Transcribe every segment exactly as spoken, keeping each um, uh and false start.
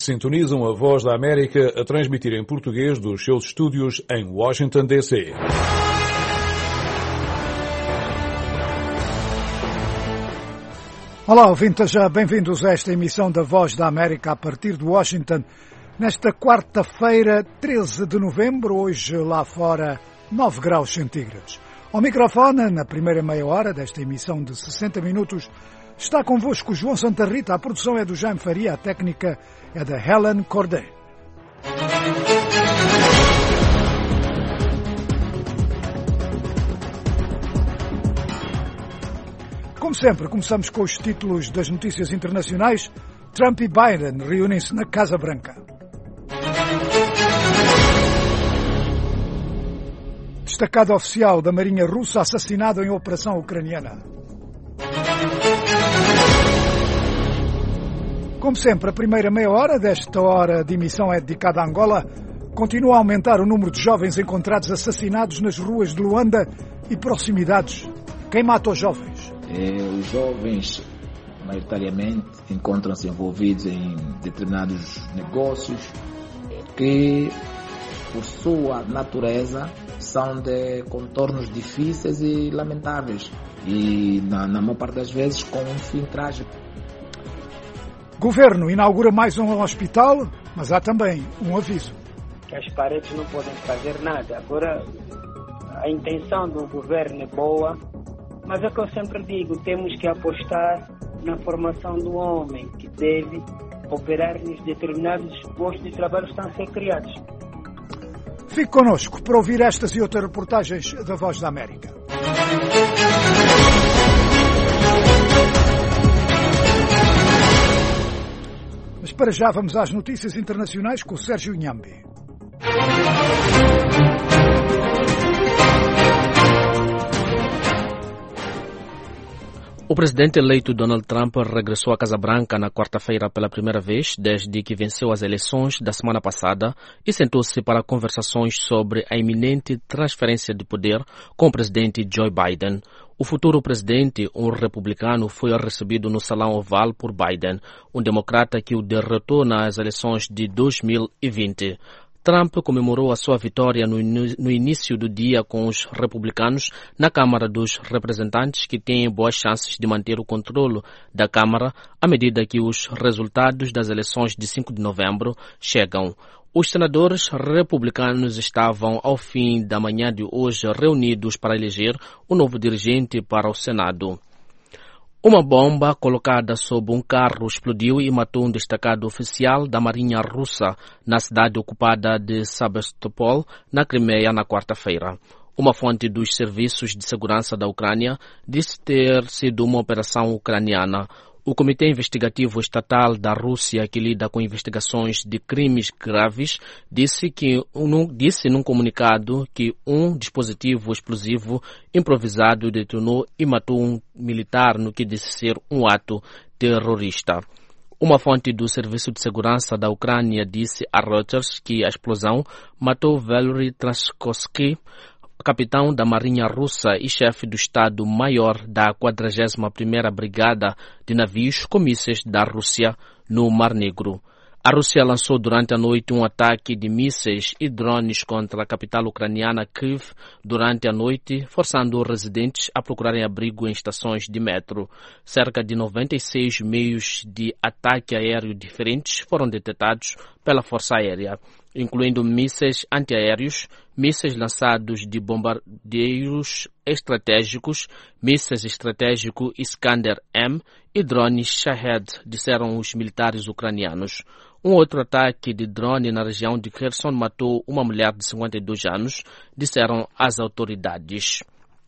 Sintonizam a Voz da América a transmitir em português dos seus estúdios em Washington, D C Olá, ouvintes, bem-vindos a esta emissão da Voz da América a partir de Washington, nesta quarta-feira, treze de novembro, hoje lá fora nove graus centígrados. Ao microfone, na primeira meia hora desta emissão de sessenta minutos, está convosco João Santa Rita, a produção é do Jaime Faria, a técnica é da Helen Corday. Como sempre, começamos com os títulos das notícias internacionais. Trump e Biden reúnem-se na Casa Branca. Destacado oficial da Marinha Russa assassinado em operação ucraniana. Como sempre, a primeira meia hora desta hora de emissão é dedicada a Angola. Continua a aumentar o número de jovens encontrados assassinados nas ruas de Luanda e proximidades. Quem mata os jovens? É, os jovens, maioritariamente, encontram-se envolvidos em determinados negócios que, por sua natureza, são de contornos difíceis e lamentáveis. E, na, na maior parte das vezes, com um fim trágico. Governo inaugura mais um hospital, mas há também um aviso. As paredes não podem fazer nada. Agora, a intenção do governo é boa, mas é o que eu sempre digo, temos que apostar na formação do homem, que deve operar nos determinados postos de trabalho que estão a ser criados. Fique connosco para ouvir estas e outras reportagens da Voz da América. Mas para já vamos às notícias internacionais com o Sérgio Inhambi. O presidente eleito Donald Trump regressou à Casa Branca na quarta-feira pela primeira vez desde que venceu as eleições da semana passada e sentou-se para conversações sobre a iminente transferência de poder com o presidente Joe Biden. O futuro presidente, um republicano, foi recebido no Salão Oval por Biden, um democrata que o derrotou nas eleições de dois mil e vinte. Trump comemorou a sua vitória no, no início do dia com os republicanos na Câmara dos Representantes, que têm boas chances de manter o controle da Câmara à medida que os resultados das eleições de cinco de novembro chegam. Os senadores republicanos estavam, ao fim da manhã de hoje, reunidos para eleger o novo dirigente para o Senado. Uma bomba colocada sob um carro explodiu e matou um destacado oficial da Marinha Russa na cidade ocupada de Sebastopol, na Crimeia, na quarta-feira. Uma fonte dos serviços de segurança da Ucrânia disse ter sido uma operação ucraniana. O Comitê Investigativo Estatal da Rússia, que lida com investigações de crimes graves, disse, que, um, disse num comunicado que um dispositivo explosivo improvisado detonou e matou um militar no que disse ser um ato terrorista. Uma fonte do Serviço de Segurança da Ucrânia disse a Reuters que a explosão matou Valery Traskovsky, capitão da Marinha Russa e chefe do Estado-Maior da quadragésima primeira Brigada de Navios com mísseis da Rússia no Mar Negro. A Rússia lançou durante a noite um ataque de mísseis e drones contra a capital ucraniana Kiev durante a noite, forçando os residentes a procurarem abrigo em estações de metro. Cerca de noventa e seis meios de ataque aéreo diferentes foram detectados pela Força Aérea, incluindo mísseis antiaéreos, mísseis lançados de bombardeiros estratégicos, mísseis estratégicos Iskander-M e drones Shahed, disseram os militares ucranianos. Um outro ataque de drone na região de Kherson matou uma mulher de cinquenta e dois anos, disseram as autoridades.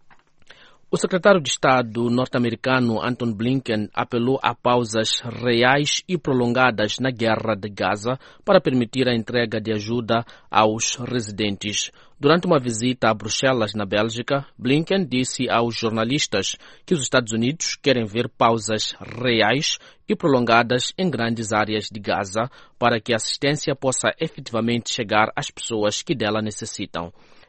O secretário de Estado norte-americano Antony Blinken apelou a pausas reais e prolongadas na guerra de Gaza para permitir a entrega de ajuda aos residentes. Durante uma visita a Bruxelas, na Bélgica, Blinken disse aos jornalistas que os Estados Unidos querem ver pausas reais e prolongadas em grandes áreas de Gaza para que a assistência possa efetivamente chegar às pessoas que dela necessitam.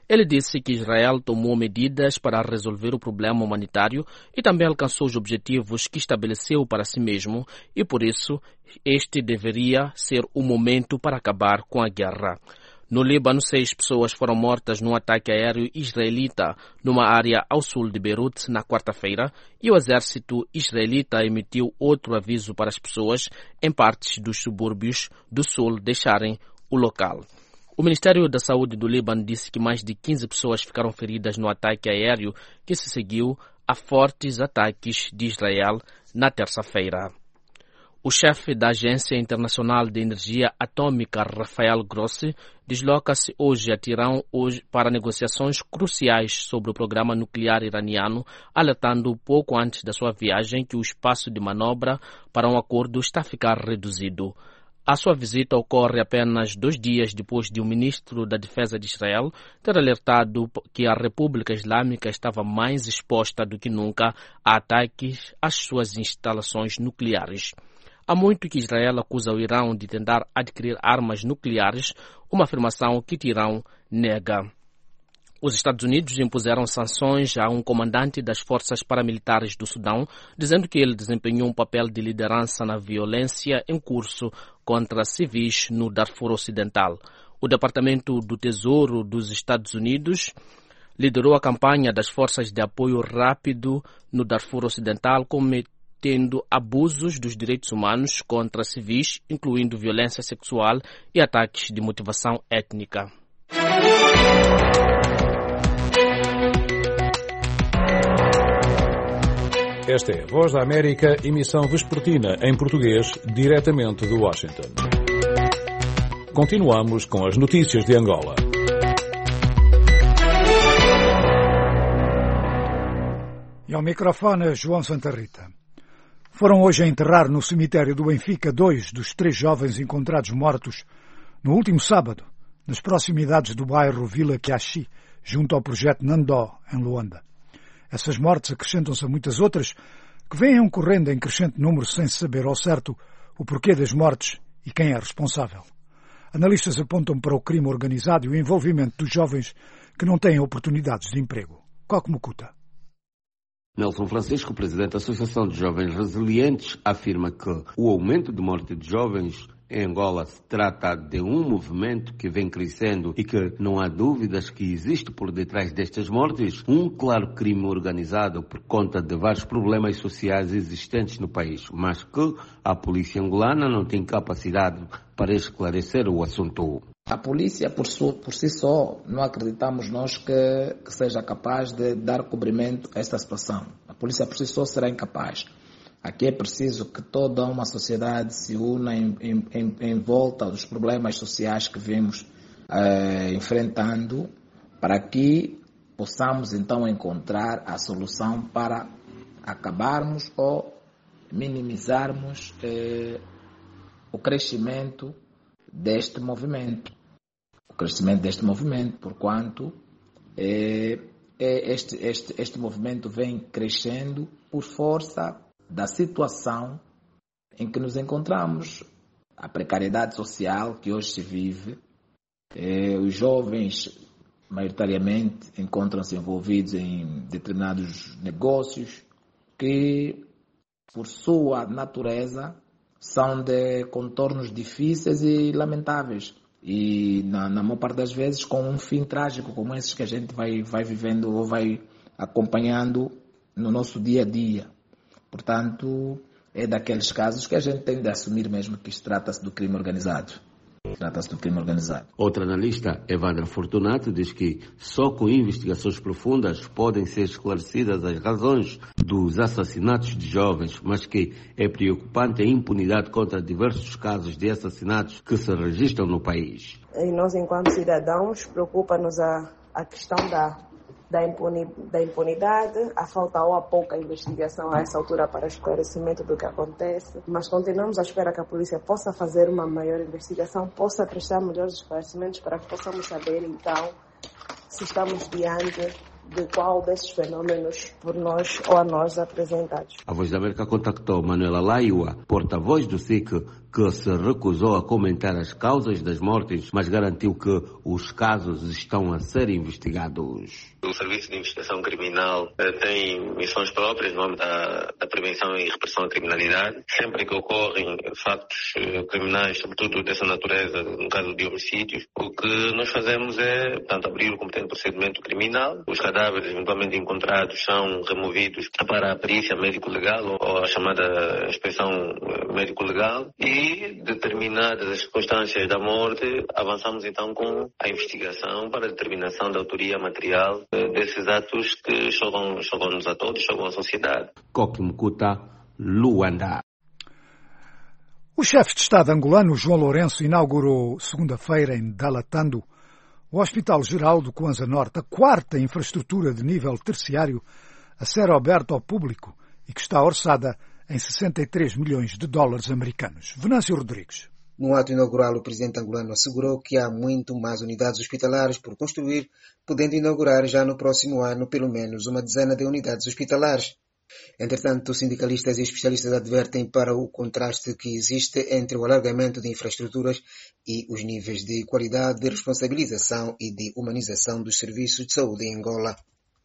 Ele disse que Israel tomou medidas para resolver o problema humanitário e também alcançou os objetivos que estabeleceu para si mesmo e, por isso, este deveria ser o momento para acabar com a guerra. No Líbano, seis pessoas foram mortas num ataque aéreo israelita numa área ao sul de Beirute na quarta-feira e o exército israelita emitiu outro aviso para as pessoas em partes dos subúrbios do sul deixarem o local. O Ministério da Saúde do Líbano disse que mais de quinze pessoas ficaram feridas no ataque aéreo que se seguiu a fortes ataques de Israel na terça-feira. O chefe da Agência Internacional de Energia Atômica, Rafael Grossi, desloca-se hoje a Teherão hoje para negociações cruciais sobre o programa nuclear iraniano, alertando pouco antes da sua viagem que o espaço de manobra para um acordo está a ficar reduzido. A sua visita ocorre apenas dois dias depois de o ministro da Defesa de Israel ter alertado que a República Islâmica estava mais exposta do que nunca a ataques às suas instalações nucleares. Há muito que Israel acusa o Irão de tentar adquirir armas nucleares, uma afirmação que Teherão nega. Os Estados Unidos impuseram sanções a um comandante das forças paramilitares do Sudão, dizendo que ele desempenhou um papel de liderança na violência em curso contra civis no Darfur Ocidental. O Departamento do Tesouro dos Estados Unidos liderou a campanha das forças de apoio rápido no Darfur Ocidental, cometendo abusos dos direitos humanos contra civis, incluindo violência sexual e ataques de motivação étnica. Esta é a Voz da América, emissão vespertina em português, diretamente de Washington. Continuamos com as notícias de Angola. E ao microfone, João Santa Rita. Foram hoje a enterrar no cemitério do Benfica dois dos três jovens encontrados mortos no último sábado, nas proximidades do bairro Vila Quiaxi, junto ao projeto Nandó, em Luanda. Essas mortes acrescentam-se a muitas outras que vêm ocorrendo em crescente número sem saber ao certo o porquê das mortes e quem é responsável. Analistas apontam para o crime organizado e o envolvimento dos jovens que não têm oportunidades de emprego. Coque Mucuta. Nelson Francisco, presidente da Associação de Jovens Resilientes, afirma que o aumento de morte de jovens em Angola se trata de um movimento que vem crescendo e que não há dúvidas que existe por detrás destas mortes um claro crime organizado por conta de vários problemas sociais existentes no país, mas que a polícia angolana não tem capacidade para esclarecer o assunto. A polícia, por, su, por si só, não acreditamos nós que, que seja capaz de dar cobrimento a esta situação. A polícia, por si só, será incapaz. Aqui é preciso que toda uma sociedade se una em, em, em volta dos problemas sociais que vemos eh, enfrentando, para que possamos então encontrar a solução para acabarmos ou minimizarmos eh, o crescimento deste movimento. O crescimento deste movimento, porquanto eh, este, este, este movimento vem crescendo por força da situação em que nos encontramos, a precariedade social que hoje se vive. Eh, os jovens, maioritariamente, encontram-se envolvidos em determinados negócios que, por sua natureza, são de contornos difíceis e lamentáveis. E, na, na maior parte das vezes, com um fim trágico como esses que a gente vai, vai vivendo ou vai acompanhando no nosso dia a dia. Portanto, é daqueles casos que a gente tem de assumir mesmo que trata-se do crime organizado. Trata-se do crime organizado. Outro analista, Evandro Fortunato, diz que só com investigações profundas podem ser esclarecidas as razões dos assassinatos de jovens, mas que é preocupante a impunidade contra diversos casos de assassinatos que se registram no país. E nós, enquanto cidadãos, preocupa-nos a, a questão da Da, impuni, da impunidade, a falta ou a pouca investigação a essa altura para esclarecimento do que acontece, mas continuamos à espera que a polícia possa fazer uma maior investigação, possa prestar melhores esclarecimentos para que possamos saber então se estamos diante de qual desses fenômenos por nós ou a nós apresentados. A Voz da América contactou Manuela Laiua, porta-voz do S I C, que se recusou a comentar as causas das mortes, mas garantiu que os casos estão a ser investigados. O Serviço de Investigação Criminal eh, tem missões próprias no âmbito da, da prevenção e repressão à criminalidade. Sempre que ocorrem factos eh, criminais, sobretudo dessa natureza, no caso de homicídios, o que nós fazemos é, portanto, abrir o competente procedimento criminal. Os cadáveres eventualmente encontrados são removidos para a perícia médico-legal ou a chamada inspeção médico-legal e, determinadas as circunstâncias da morte, avançamos então com a investigação para a determinação da autoria material desses atos que chocam, chocam-nos a todos, chocam a sociedade. Kokimkuta, Luanda. O chefe de Estado angolano, João Lourenço, inaugurou segunda-feira em Dalatando o Hospital Geral do Kwanza Norte, a quarta infraestrutura de nível terciário a ser aberta ao público e que está orçada em sessenta e três milhões de dólares americanos. Venâncio Rodrigues. No ato inaugural, o presidente angolano assegurou que há muito mais unidades hospitalares por construir, podendo inaugurar já no próximo ano pelo menos uma dezena de unidades hospitalares. Entretanto, sindicalistas e especialistas advertem para o contraste que existe entre o alargamento de infraestruturas e os níveis de qualidade, de responsabilização e de humanização dos serviços de saúde em Angola.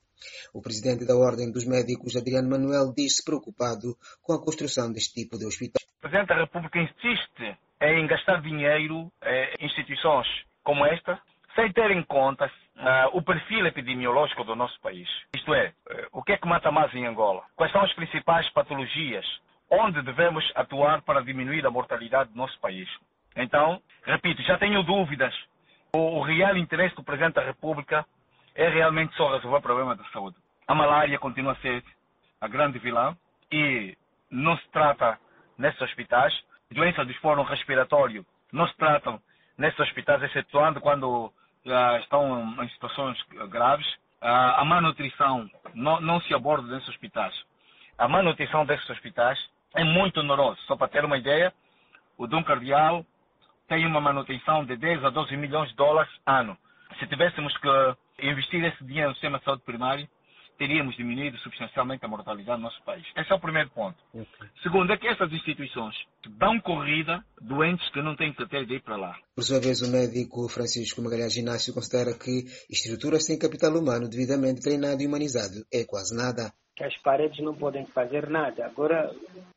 O presidente da Ordem dos Médicos, Adriano Manuel, diz-se preocupado com a construção deste tipo de hospitais. O Presidente da República insiste em gastar dinheiro em instituições como esta, sem ter em conta uh, o perfil epidemiológico do nosso país. Isto é, uh, o que é que mata mais em Angola? Quais são as principais patologias onde devemos atuar para diminuir a mortalidade do nosso país? Então, repito, já tenho dúvidas. O, o real interesse do Presidente da República é realmente só resolver o problema da saúde. A malária continua a ser a grande vilã e não se trata nesses hospitais. Doenças do fórum respiratório não se tratam nesses hospitais, excetuando quando uh, estão em situações graves. Uh, a má nutrição não, não se aborda nesses hospitais. A má nutrição desses hospitais é muito onerosa. Só para ter uma ideia, o Dom Cardeal tem uma manutenção de dez a doze milhões de dólares ano. Se tivéssemos que investir esse dinheiro no sistema de saúde primário, teríamos diminuído substancialmente a mortalidade do nosso país. Esse é o primeiro ponto. Okay. Segundo, é que essas instituições dão corrida doentes que não têm critério de ir para lá. Por sua vez, o médico Francisco Magalhães Inácio considera que estruturas sem capital humano devidamente treinado e humanizado é quase nada. As paredes não podem fazer nada. Agora,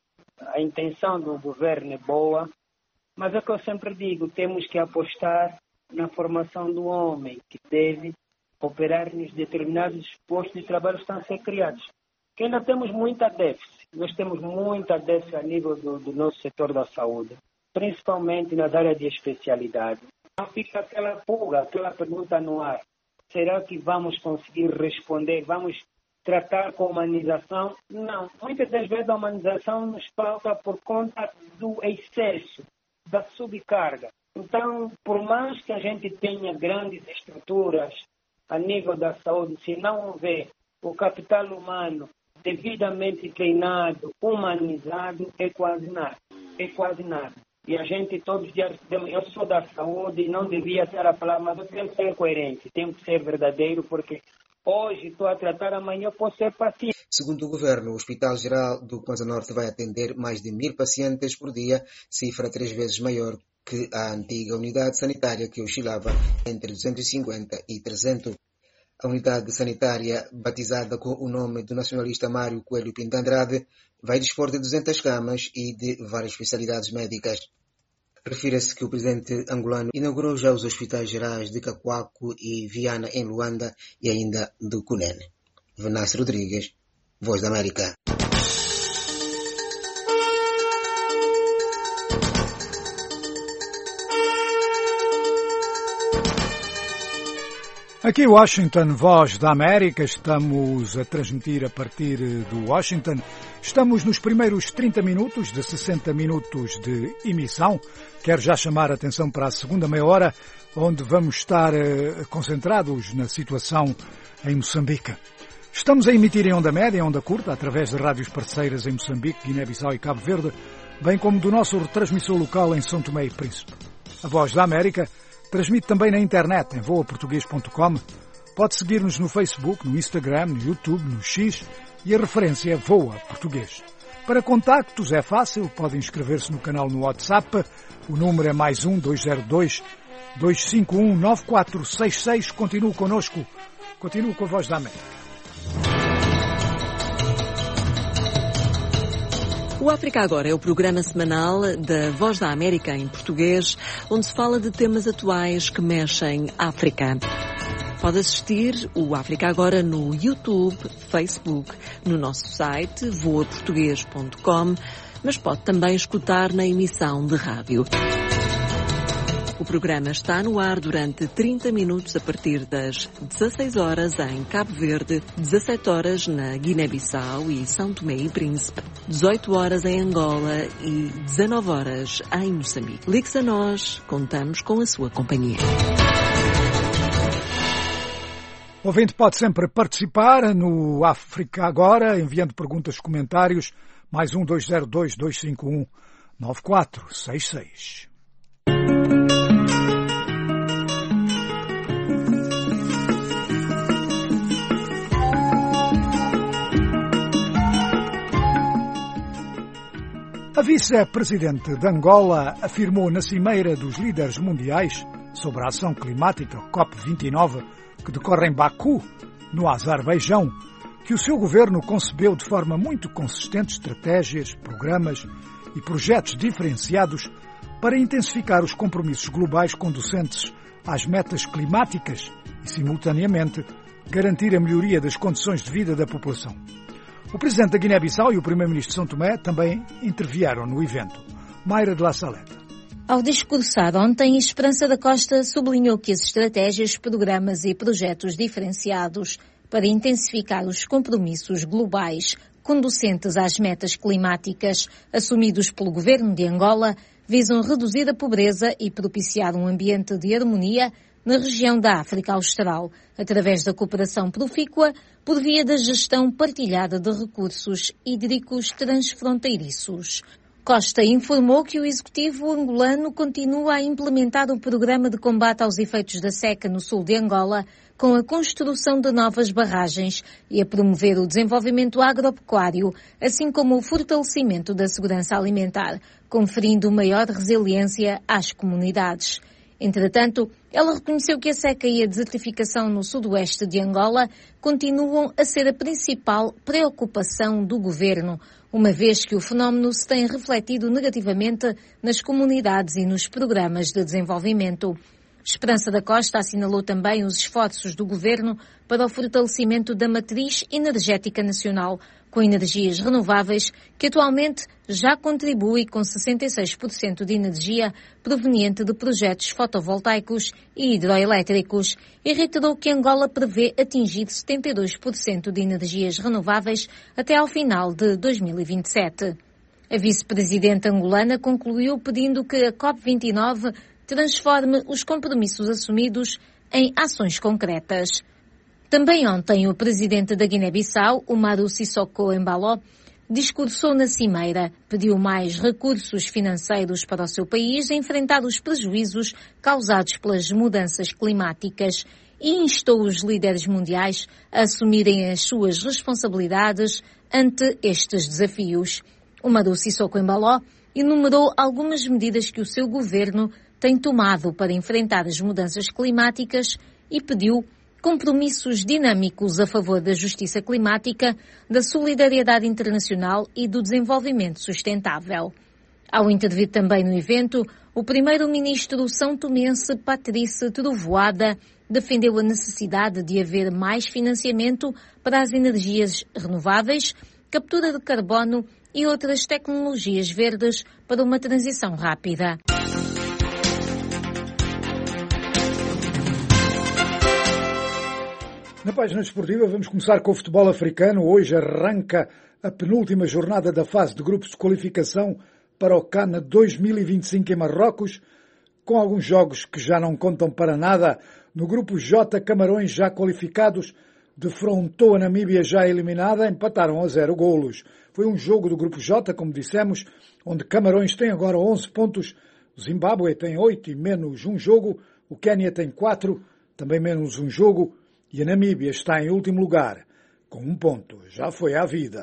a intenção do governo é boa, mas é o que eu sempre digo, temos que apostar na formação do homem, que deve operar nos determinados postos de trabalho que estão a ser criados. Que ainda temos muita déficit. Nós temos muita déficit a nível do, do nosso setor da saúde, principalmente nas áreas de especialidade. Então fica aquela pulga, aquela pergunta no ar. Será que vamos conseguir responder? Vamos tratar com humanização? Não. Muitas das vezes a humanização nos falta por conta do excesso, da subcarga. Então, por mais que a gente tenha grandes estruturas a nível da saúde, se não houver o capital humano devidamente treinado, humanizado, é quase nada. É quase nada. E a gente todos os dias, eu sou da saúde e não devia estar a falar, mas eu tenho que ser coerente, tenho que ser verdadeiro, porque hoje estou a tratar, amanhã eu posso ser paciente. Segundo o governo, o Hospital Geral do Kwanza Norte vai atender mais de mil pacientes por dia, cifra três vezes maior que a antiga unidade sanitária que oscilava entre duzentos e cinquenta e trezentos. A unidade sanitária, batizada com o nome do nacionalista Mário Coelho Pinto Andrade, vai dispor de duzentas camas e de várias especialidades médicas. Refira-se que o presidente angolano inaugurou já os hospitais gerais de Cacoaco e Viana em Luanda e ainda do Cunene. Venâncio Rodrigues, Voz da América. Aqui Washington, Voz da América, estamos a transmitir a partir de Washington. Estamos nos primeiros trinta minutos de sessenta minutos de emissão. Quero já chamar a atenção para a segunda meia hora, onde vamos estar uh, concentrados na situação em Moçambique. Estamos a emitir em onda média e onda curta, através de rádios parceiras em Moçambique, Guiné-Bissau e Cabo Verde, bem como do nosso retransmissor local em São Tomé e Príncipe. A Voz da América transmite também na internet, em voa português ponto com. Pode seguir-nos no Facebook, no Instagram, no YouTube, no X, e a referência é Voa Português. Para contactos é fácil, pode inscrever-se no canal no WhatsApp. O número é mais um dois zero dois, dois cinco um, nove quatro seis seis. Continue connosco. Continue com a Voz da América. O África Agora é o programa semanal da Voz da América em português, onde se fala de temas atuais que mexem África. Pode assistir o África Agora no YouTube, Facebook, no nosso site voa português ponto com, mas pode também escutar na emissão de rádio. O programa está no ar durante trinta minutos a partir das dezasseis horas em Cabo Verde, dezassete horas na Guiné-Bissau e São Tomé e Príncipe, dezoito horas em Angola e dezanove horas em Moçambique. Ligue-se a nós, contamos com a sua companhia. O ouvinte pode sempre participar no África Agora, enviando perguntas, comentários, mais um dois zero dois, dois cinco um, nove quatro seis seis. A vice-presidente de Angola afirmou na Cimeira dos Líderes Mundiais sobre a Ação Climática, COP vinte e nove, que decorre em Baku, no Azerbaijão, que o seu governo concebeu de forma muito consistente estratégias, programas e projetos diferenciados para intensificar os compromissos globais conducentes às metas climáticas e, simultaneamente, garantir a melhoria das condições de vida da população. O presidente da Guiné-Bissau e o primeiro-ministro de São Tomé também intervieram no evento. Mayra de la Saleta. Ao discursar ontem, Esperança da Costa sublinhou que as estratégias, programas e projetos diferenciados para intensificar os compromissos globais conducentes às metas climáticas assumidos pelo governo de Angola visam reduzir a pobreza e propiciar um ambiente de harmonia na região da África Austral, através da cooperação profícua por via da gestão partilhada de recursos hídricos transfronteiriços. Costa informou que o executivo angolano continua a implementar o programa de combate aos efeitos da seca no sul de Angola, com a construção de novas barragens e a promover o desenvolvimento agropecuário, assim como o fortalecimento da segurança alimentar, conferindo maior resiliência às comunidades. Entretanto, ela reconheceu que a seca e a desertificação no sudoeste de Angola continuam a ser a principal preocupação do governo, uma vez que o fenómeno se tem refletido negativamente nas comunidades e nos programas de desenvolvimento. Esperança da Costa assinalou também os esforços do governo para o fortalecimento da matriz energética nacional, com energias renováveis, que atualmente já contribui com sessenta e seis por cento de energia proveniente de projetos fotovoltaicos e hidroelétricos, e reiterou que Angola prevê atingir setenta e dois por cento de energias renováveis até ao final de dois mil e vinte e sete. A vice-presidente angolana concluiu pedindo que a COP vinte e nove transforme os compromissos assumidos em ações concretas. Também ontem, o presidente da Guiné-Bissau, Umaru Sissoko Embaló, discursou na Cimeira, pediu mais recursos financeiros para o seu país a enfrentar os prejuízos causados pelas mudanças climáticas e instou os líderes mundiais a assumirem as suas responsabilidades ante estes desafios. Umaru Sissoko Embaló enumerou algumas medidas que o seu governo tem tomado para enfrentar as mudanças climáticas e pediu compromissos dinâmicos a favor da justiça climática, da solidariedade internacional e do desenvolvimento sustentável. Ao intervir também no evento, o primeiro-ministro são-tomense Patrice Trovoada defendeu a necessidade de haver mais financiamento para as energias renováveis, captura de carbono e outras tecnologias verdes para uma transição rápida. Na página desportiva vamos começar com o futebol africano. Hoje arranca a penúltima jornada da fase de grupos de qualificação para o CAN dois mil e vinte e cinco em Marrocos, com alguns jogos que já não contam para nada. No grupo J, Camarões já qualificados defrontou a Namíbia já eliminada, empataram a zero golos. Foi um jogo do grupo J, como dissemos, onde Camarões tem agora onze pontos, o Zimbábue tem oito e menos um jogo, o Quénia tem quatro, também menos um jogo, e a Namíbia está em último lugar, com um ponto. Já foi à vida.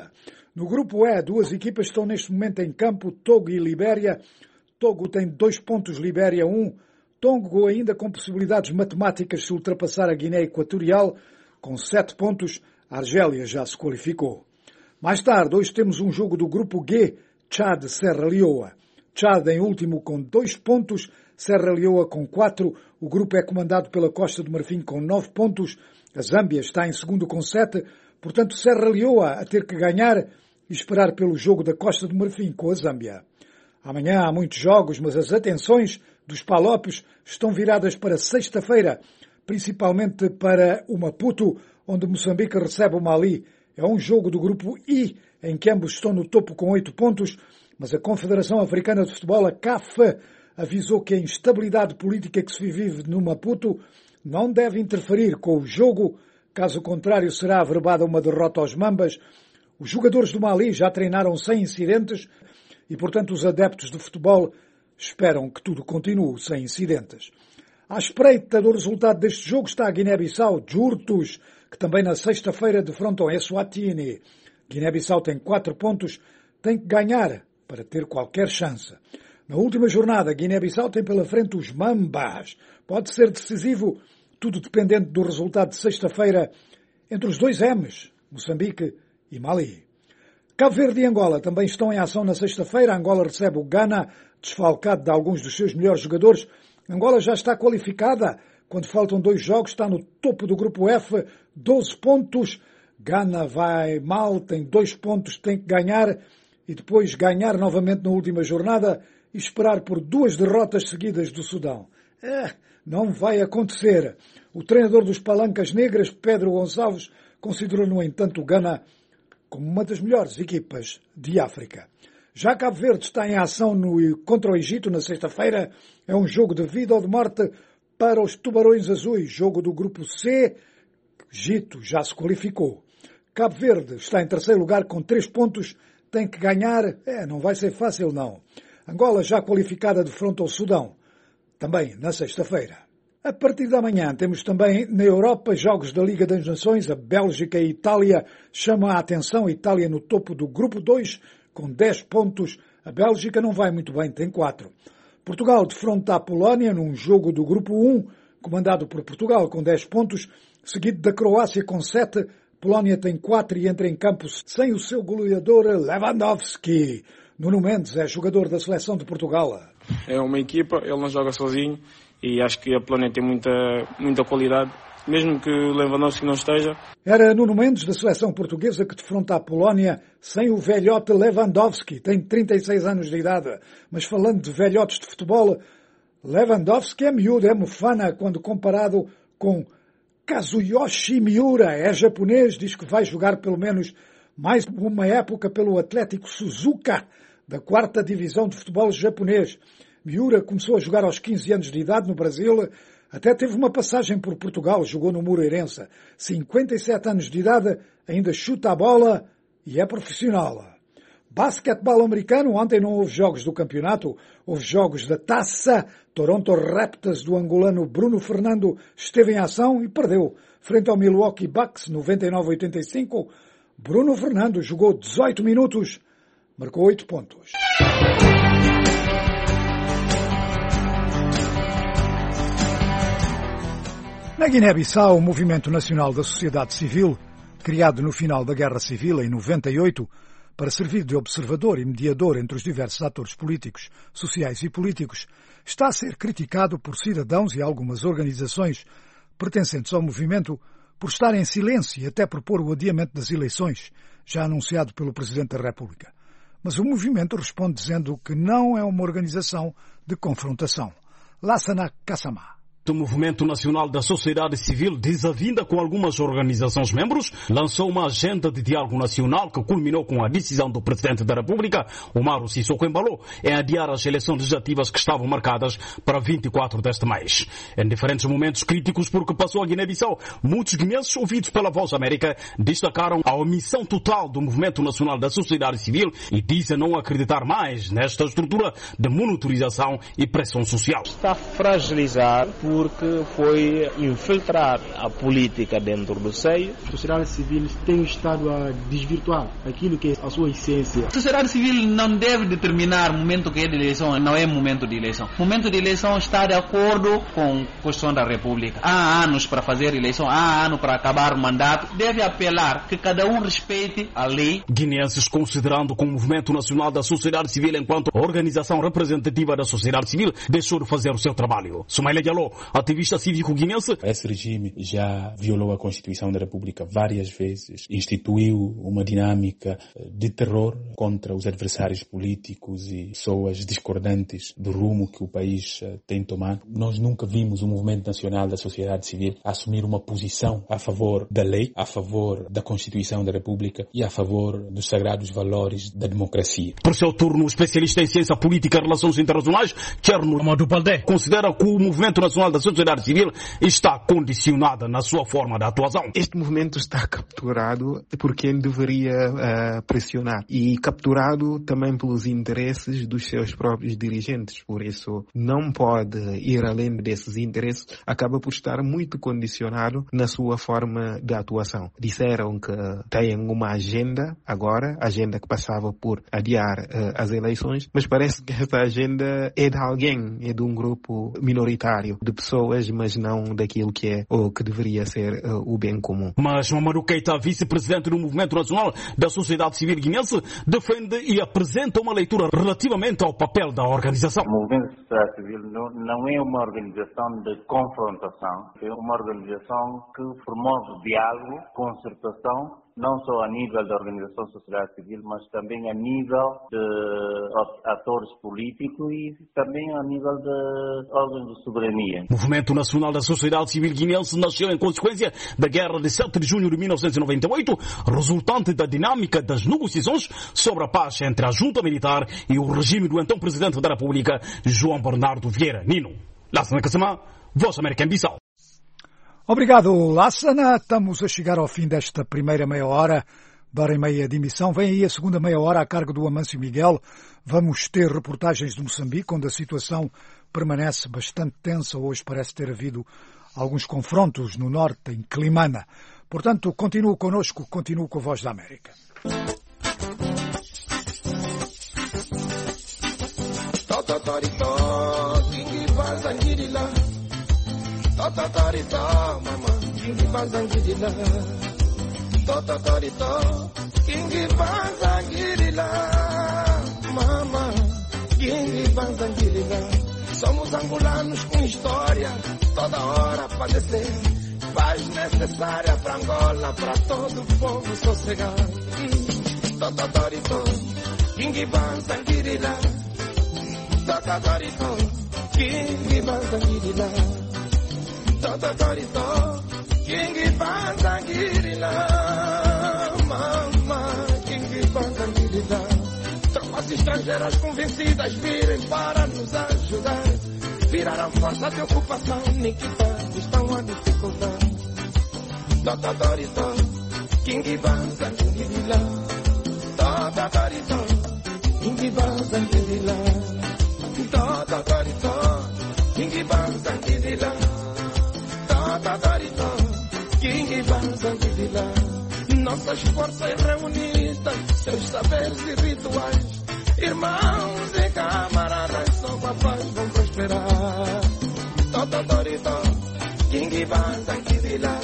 No grupo E, duas equipas estão neste momento em campo, Togo e Libéria. Togo tem dois pontos, Libéria um. Togo ainda com possibilidades matemáticas de ultrapassar a Guiné Equatorial. Com sete pontos, a Argélia já se qualificou. Mais tarde, hoje temos um jogo do grupo G, Chad-Serra Leoa. Chad em último com dois pontos, Serra Leoa com quatro. O grupo é comandado pela Costa do Marfim com nove pontos. A Zâmbia está em segundo com sete. Portanto, Serra Leoa a ter que ganhar e esperar pelo jogo da Costa do Marfim com a Zâmbia. Amanhã há muitos jogos, mas as atenções dos palópios estão viradas para sexta-feira, principalmente para o Maputo, onde Moçambique recebe o Mali. É um jogo do grupo I, em que ambos estão no topo com oito pontos, mas a Confederação Africana de Futebol, a C A F, avisou que a instabilidade política que se vive no Maputo não deve interferir com o jogo, caso contrário será averbada uma derrota aos Mambas. Os jogadores do Mali já treinaram sem incidentes e, portanto, os adeptos de futebol esperam que tudo continue sem incidentes. À espreita do resultado deste jogo está a Guiné-Bissau, Jurtus, que também na sexta-feira defrontam Eswatini. Guiné-Bissau tem quatro pontos, tem que ganhar para ter qualquer chance. Na última jornada, Guiné-Bissau tem pela frente os Mambas. Pode ser decisivo, tudo dependendo do resultado de sexta-feira entre os dois M's, Moçambique e Mali. Cabo Verde e Angola também estão em ação na sexta-feira. Angola recebe o Ghana, desfalcado de alguns dos seus melhores jogadores. Angola já está qualificada. Quando faltam dois jogos, está no topo do grupo F, doze pontos. Ghana vai mal, tem dois pontos, tem que ganhar e depois ganhar novamente na última jornada e esperar por duas derrotas seguidas do Sudão. É, não vai acontecer. O treinador dos Palancas Negras, Pedro Gonçalves, considerou, no entanto, o Ghana como uma das melhores equipas de África. Já Cabo Verde está em ação no, contra o Egito na sexta-feira. É um jogo de vida ou de morte para os Tubarões Azuis. Jogo do grupo C. Egito já se qualificou. Cabo Verde está em terceiro lugar com três pontos. Tem que ganhar. É, não vai ser fácil, não. Angola já qualificada de frente ao Sudão. Também na sexta-feira. A partir da manhã temos também na Europa jogos da Liga das Nações. A Bélgica e a Itália chamam a atenção. A Itália no topo do grupo dois com dez pontos. A Bélgica não vai muito bem, tem quatro. Portugal defronta a Polónia num jogo do grupo um, comandado por Portugal com dez pontos, seguido da Croácia com sete. Polónia tem quatro e entra em campo sem o seu goleador Lewandowski. Nuno Mendes é jogador da seleção de Portugal. É uma equipa, ele não joga sozinho e acho que a Polónia tem muita, muita qualidade, mesmo que o Lewandowski não esteja. Era Nuno Mendes da seleção portuguesa que defronta a Polónia sem o velhote Lewandowski. Tem trinta e seis anos de idade, mas falando de velhotes de futebol, Lewandowski é miúdo, é mufana quando comparado com Kazuyoshi Miura. É japonês, diz que vai jogar pelo menos mais uma época pelo Atlético Suzuka, da quarta divisão de futebol japonês. Miura começou a jogar aos quinze anos de idade no Brasil, até teve uma passagem por Portugal, jogou no Moreirense. cinquenta e sete anos de idade, ainda chuta a bola e é profissional. Basquetebol americano, ontem não houve jogos do campeonato, houve jogos da taça. Toronto Raptors do angolano Bruno Fernando esteve em ação e perdeu frente ao Milwaukee Bucks, noventa e nove a oitenta e cinco. Bruno Fernando jogou dezoito minutos, marcou oito pontos. Na Guiné-Bissau, o Movimento Nacional da Sociedade Civil, criado no final da Guerra Civil, em noventa e oito, para servir de observador e mediador entre os diversos atores políticos, sociais e políticos, está a ser criticado por cidadãos e algumas organizações pertencentes ao movimento por estar em silêncio e até propor o adiamento das eleições, já anunciado pelo Presidente da República. Mas o movimento responde dizendo que não é uma organização de confrontação. Lassana Kassama. O Movimento Nacional da Sociedade Civil, desavinda com algumas organizações membros, lançou uma agenda de diálogo nacional que culminou com a decisão do Presidente da República, Umaru Sissoko Embalo, em adiar as eleições legislativas que estavam marcadas para vinte e quatro deste mês. Em diferentes momentos críticos porque passou a Guiné-Bissau, muitos guineenses ouvidos pela Voz América destacaram a omissão total do Movimento Nacional da Sociedade Civil e dizem não acreditar mais nesta estrutura de monitorização e pressão social. Está a fragilizar por porque foi infiltrar a política dentro do seio. A sociedade civil tem estado a desvirtuar aquilo que é a sua essência. A sociedade civil não deve determinar o momento que é de eleição, não é momento de eleição. O momento de eleição está de acordo com a Constituição da República. Há anos para fazer eleição, há anos para acabar o mandato. Deve apelar que cada um respeite a lei. Guineenses, considerando que o Movimento Nacional da Sociedade Civil enquanto organização representativa da sociedade civil, deixou de fazer o seu trabalho. Sumaila Diallo, ativista cívico guineense. Esse regime já violou a Constituição da República várias vezes, instituiu uma dinâmica de terror contra os adversários políticos e pessoas discordantes do rumo que o país tem tomado. Nós nunca vimos o Movimento Nacional da Sociedade Civil assumir uma posição a favor da lei, a favor da Constituição da República e a favor dos sagrados valores da democracia. Por seu turno, o especialista em ciência política e relações internacionais, Cherno Amadou Baldé, considera que o Movimento Nacional da Sociedade Civil está condicionado na sua forma de atuação. Este movimento está capturado por quem deveria uh, pressionar e capturado também pelos interesses dos seus próprios dirigentes. Por isso, não pode ir além desses interesses, acaba por estar muito condicionado na sua forma de atuação. Disseram que têm uma agenda agora, agenda que passava por adiar uh, as eleições, mas parece que esta agenda é de alguém, é de um grupo minoritário de pessoas, mas não daquilo que é ou que deveria ser uh, o bem comum. Mas Mamadou Keita, vice-presidente do Movimento Nacional da Sociedade Civil Guinense, defende e apresenta uma leitura relativamente ao papel da organização. O Movimento da Sociedade Civil não, não é uma organização de confrontação, é uma organização que promove diálogo, concertação, não só a nível da organização da sociedade civil, mas também a nível de atores políticos e também a nível de órgãos de soberania. O Movimento Nacional da Sociedade Civil Guinense nasceu em consequência da guerra de sete de junho de mil novecentos e noventa e oito, resultante da dinâmica das negociações sobre a paz entre a junta militar e o regime do então Presidente da República, João Bernardo Vieira Nino. Lassana Kasama, Voz América em Bissau. Obrigado, Lassana. Estamos a chegar ao fim desta primeira meia hora, da hora e meia de emissão. Vem aí a segunda meia hora a cargo do Amâncio Miguel. Vamos ter reportagens de Moçambique, onde a situação permanece bastante tensa. Hoje parece ter havido alguns confrontos no norte, em Climana. Portanto, continue connosco, continue com a Voz da América. Tototorito, mama, kingi bazangirila. Tototorito, kingi bazangirila. Mama, kingi bazangirila. Somos angolanos com história, toda hora padecer. Paz necessária pra Angola, pra todo o povo sossegar. Tototorito, kingi bazangirila. Tototorito, kingi bazangirila. Tototorito, kingi bazangirila. Mama, kingi bazangirila. Tropas estrangeiras convencidas virem para nos ajudar. Viraram força de ocupação, Nikita, estão a dificultar. Tototorito, kingi bazangirila. Tototorito, kingi bazangirila. Tototorito, kingi bazangirila. Nossas forças reunidas, seus saberes e rituais, irmãos e camaradas, só com a paz vão prosperar. Tototorito, kingi bazangirila.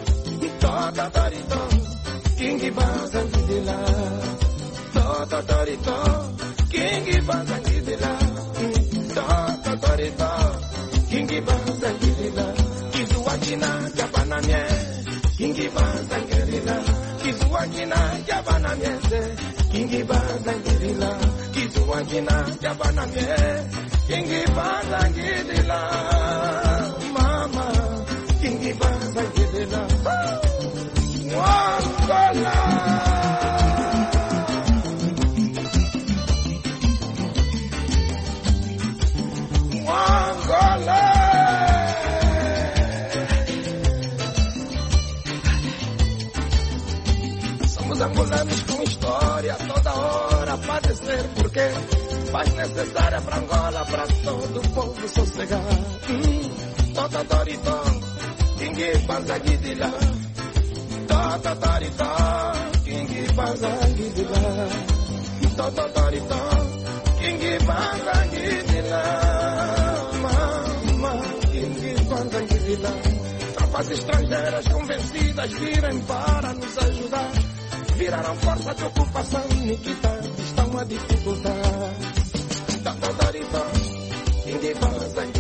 Tototorito, kingi bazangirila. Tototorito, kingi bazangirila. Tototorito, kingi bazangirila. Kizuakina jabananye, kingi bazangirila. Kizuakina jabananye, kingi bazangirila. Kizuakina jabananye, kingi bazangirila. Mama, kingi bazangirila. Angola. Angola. Somos angolanos com história, toda hora padecer, porque paz necessária pra Angola, pra todo o povo sossegar. Hum, toda Tototorito, Kingi Panzagidila, Tototorito, Kingi Panzagidila, Tototorito, Kingi Panzagidila, Mama, Kingi Panzagidila. Tropas estrangeiras convencidas virem para nos ajudar. Viraram força de ocupação, Nikita, estão a dificultar. Tototorito, Kingi Panzagidila.